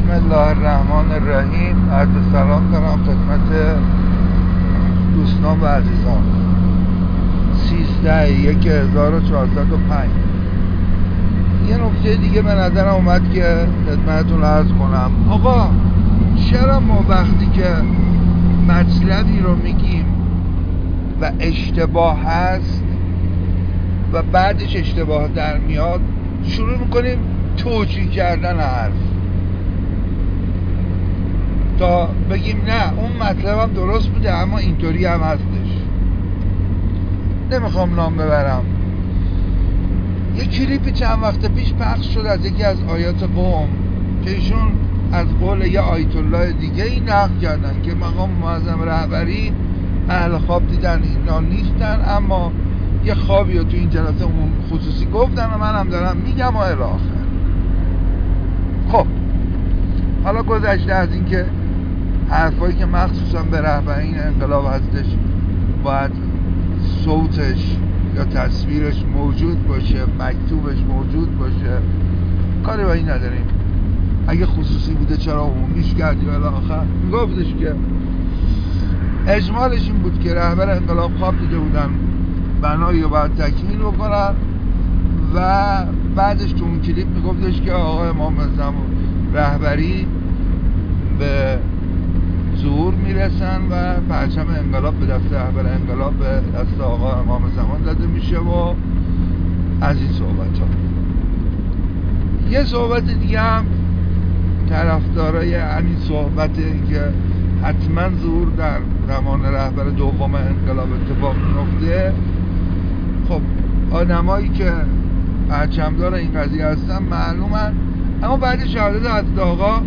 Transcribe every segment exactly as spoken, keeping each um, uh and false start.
بسم الله الرحمن الرحیم. عرض سلام دارم خدمت دوستان و عزیزان. سیزده یک هزار و چهارصد و پنج. یه نکته دیگه به نظرم اومد که خدمتتون عرض کنم. آقا چرا ما وقتی که مطلبی رو میگیم و اشتباه هست و بعدش اشتباه در میاد شروع میکنیم توجیه کردن حرف تا بگیم نه اون مطلبم درست بوده اما اینطوری هم هستش. نمیخوام نام ببرم. یه کلیپی چند وقت پیش پخش شد از یکی از آیات قوم که ایشون از قول یه آیت الله دیگه ای نقل کردن که مقام معظم رهبری اهل خواب دیدن اینا نیستن، اما یه خوابی رو تو این جلسه عموم خصوصی گفتن و منم دارم میگم و الی آخر. خب حالا گذشته از این که حرفایی که مخصوصا به رهبرین انقلاب هستش باید صوتش یا تصویرش موجود باشه، مکتوبش موجود باشه، کاری با این نداریم. اگه خصوصی بوده چرا عمومیش کردی و الی آخر. میگفتش که اجمالش این بود که رهبر انقلاب خواب دیده بودن بنایی رو باید تکمیل بکنن و بعدش تو اون کلیپ میگفتش که آقای امام زمان رهبری به ظهور میرسن و پرچم انقلاب به دست رهبر انقلاب به دست آقای امام زمان داده میشه و از این صحبت ها. یه صحبت دیگه هم طرفدارای همین صحبت که حتما ظهور در زمان رهبر دوم انقلاب اتفاق میفته. خب آدمایی که پرچمدار این قضیه هستن معلومن، اما بعد شهادت حضرت آقا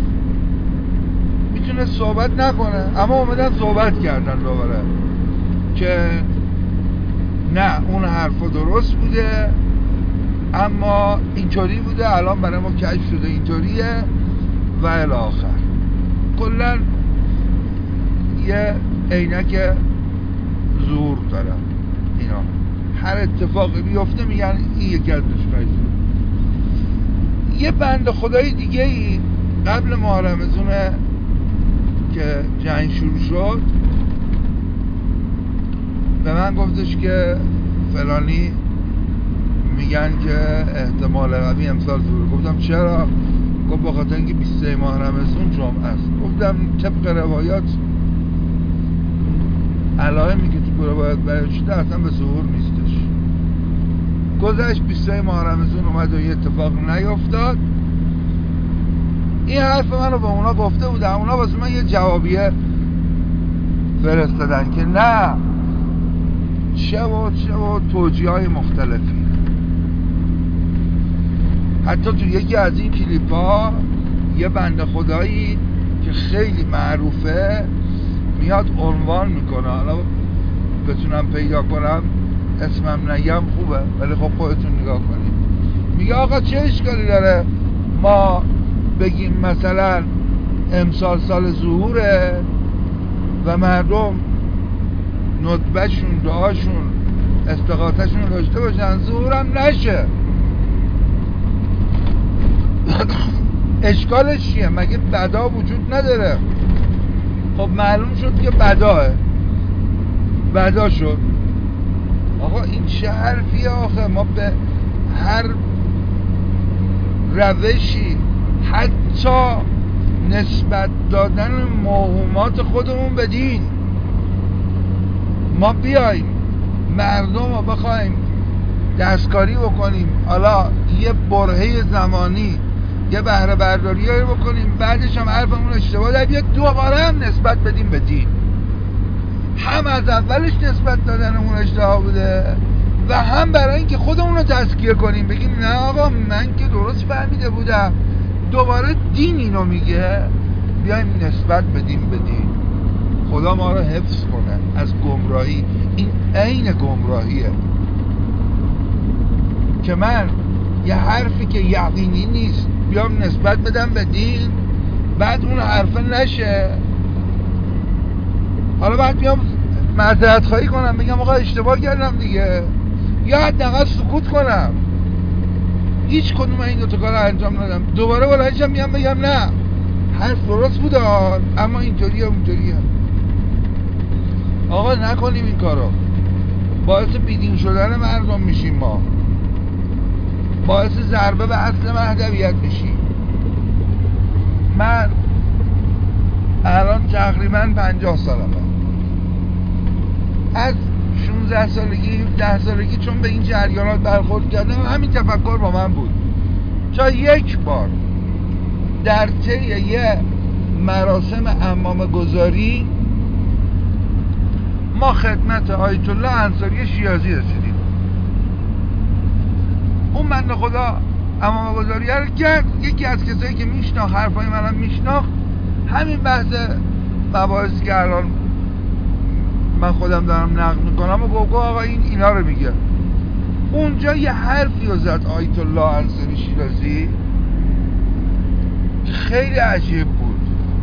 میتونه صحبت نکنه، اما اومدن صحبت کردن دوباره که نه اون حرفا درست بوده اما اینطوری بوده، الان برای ما کشف شده اینطوریه و الی آخر. کلا یه عینک زور دارن اینا، هر اتفاقی بیفته میگن این یکی از دشمنی. یه بند خدای دیگه ای قبل ماه رمضان که جنگ شروع شد به من گفتش که فلانی میگن که احتمال قوی امسال ظهور. گفتم چرا؟ گفت به خاطر اینکه بیست و سه ماه رمضان جمعه است. گفتم طبق روایات علائمی که تو روایات بیان شده اصلا به ظهور نیستش. گذشت بیست و سه ماه رمضان اومد و یه اتفاق نیفتاد. این حرف منو به اونا گفته بودم، اونا واسه من یه جوابیه فرستادن که نه چه و چه و توجیه های مختلفی. حتی تو یکی از این کلیپ ها یه بنده خدایی که خیلی معروفه میاد عنوان میکنه، حالا بتونم پیدا کنم اسمم نگم خوبه ولی خب خودتون نگاه کنید. میگه آقا چه اشکالی داره ما بگیم مثلا امسال سال ظهوره و مردم ندبهشون دعاشون استغاثهشون داشته باشن، ظهورم نشه. اشکالش چیه؟ مگه بدا وجود نداره؟ خب معلوم شد که بداه بدا شد. آقا این چه حرفیه آخه؟ ما به هر روشی حتی نسبت دادن موهومات خودمون به دین ما بیاییم مردم رو بخوایم دستکاری بکنیم، حالا یه برهه زمانی یه بهره برداری رو بکنیم بعدش هم حرفمون اشتباه در بیاد دوباره هم نسبت بدیم به دین. هم از اولش نسبت دادنمون اشتباه بوده و هم برای اینکه خودمون رو تزکیه کنیم بگیم نه آقا من که درست فهمیده بودم، دوباره دین اینو میگه، بیایم نسبت بدیم به دین. خدا ما رو حفظ کنه از گمراهی. این عین گمراهیه که من یه حرفی که یقینی نیست بیام نسبت بدم به دین، بعد اون حرفه نشه، حالا بعد بیام معذرت خواهی کنم بگم آقا اشتباه کردم دیگه، یا حداقل سکوت کنم. هیچ کدوم این دو تا کار انجام ندادم. دوباره بلندشم میام بگم نه حرف درست بود اما اینطوریه اونطوریه. آقا نکنیم این کارو، باعث بیدین شدن مردم میشیم، ما باعث ضربه به اصل مهدویت میشیم. من الان تقریبا پنجاه سالمه، از شانزده سالگی ده سالگی چون به این جریانات برخورد کردم همین تفکر با من بود. تا یک بار در طی یه مراسم عمامه گذاری ما خدمت آیت الله انصاری شیرازی رسیدیم. اون بنده خدا عمامه گذاری رو کرد، یکی از کسایی که میشناخت حرفای منم میشناخت، همین بحث مباحثی که الان من خودم دارم نقل میکنم و گفت آقا این اینا رو میگه. اونجا یه حرفی رو زد آیت الله انصاری شیرازی که خیلی عجیب بود.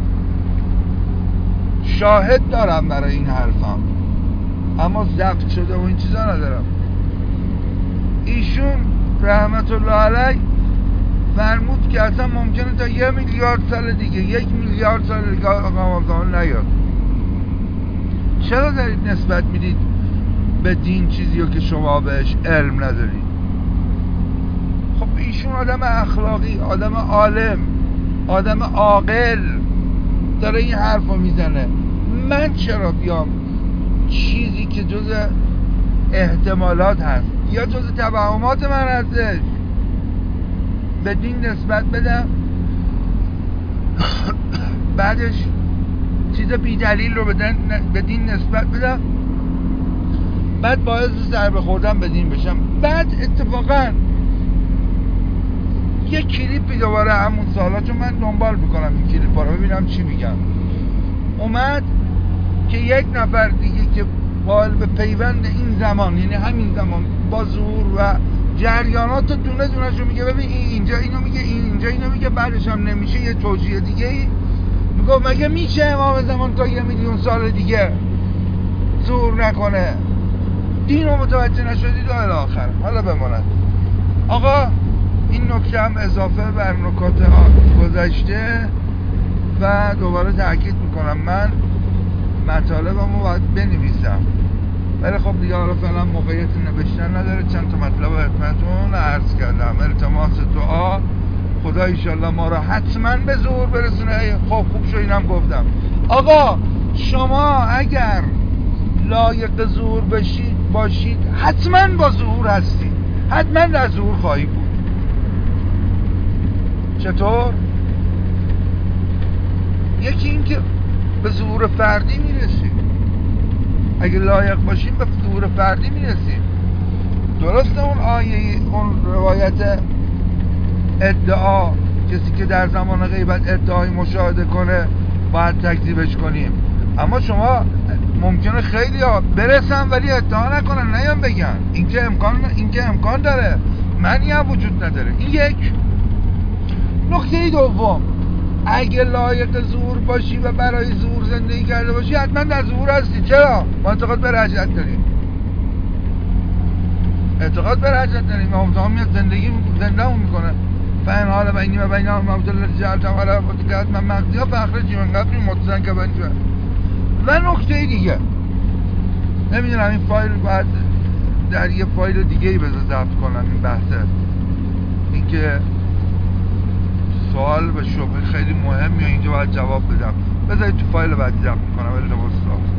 شاهد دارم برای این حرفم اما ضبط شده و این چیزا ندارم. ایشون رحمت الله علیه فرمود که اصلا ممکنه تا یه میلیارد سال دیگه یک میلیارد سال دیگه آقا زمان نیاد. چرا دارید نسبت میدید به دین چیزی رو که شما بهش علم ندارید؟ خب ایشون آدم اخلاقی، آدم عالم، آدم عاقل داره این حرف رو میزنه. من چرا بیام چیزی که جز احتمالات هست یا جز توهمات من هستش به دین نسبت بدم، بعدش چیز بی دلیل رو به دین نسبت بدم، بعد باعث ضربه خوردن به دین بشم. بعد اتفاقا یه کلیپی دوباره همون سالا، چون من دنبال میکنم این کلیپا رو ببینم چی میگم، اومد که یک نفر دیگه که قائل به پیوند این زمان، یعنی همین زمان با ظهور و جریانات دونه دونه شو میگه، ببین این اینجا اینو میگه، این اینجا اینو میگه، بعدش هم نمیشه یه توجیه دیگه ای میگه مگه میشه امام زمان تا یه میلیون سال دیگه ظهور نکنه؟ دین رو متوجه نشدید و الی آخر. حالا بماند آقا این نکته هم اضافه بر نکات گذشته و دوباره تاکید میکنم من مطالبمو باید بنویسم، ولی خب دیگه حالا فعلا موقعیت نوشتن نداره. چند تا مطلب خدمتتون عرض کردم. التماس دعا، خدا ایشالله ما رو حتما به ظهور برسونه. خب خوب شو اینم گفتم. آقا شما اگر لایق ظهور بشید باشید حتما با ظهور هستید، حتما در ظهور خواهی بود. چطور؟ یکی این که به ظهور فردی میرسیم، اگه لایق باشیم به ظهور فردی میرسیم. درسته اون آیه، اون روایت ادعا، کسی که در زمان غیبت ادعای مشاهده کنه باید تکذیبش کنیم، اما شما ممکنه خیلی ها برسن ولی ادعا نکنن، نیان بگن. این که امکان این که امکان داره، معنی هم وجود نداره. این یک. نکته دوم، اگه لایق ظهور باشی و برای ظهور زندگی کرده باشی حتما در ظهور هستی. چرا؟ ما اعتقاد به رجعت داریم، اعتقاد به رجعت داریم. امام میاد زندگی زنده همون میکنه. فین حالا بینی و بین محمد الله جعلتم علی بودیت من مقدی ها فخر جیون قبلی متزن که بینی شد. و نکته دیگه نمیدونم این فایل باید در یه فایل دیگه ای بذار ضبط کنم این بحثه، این که سوال و شبهه خیلی مهمیه اینجا باید جواب بدم. بذارید تو فایل بعدی ضبط کنم. ولی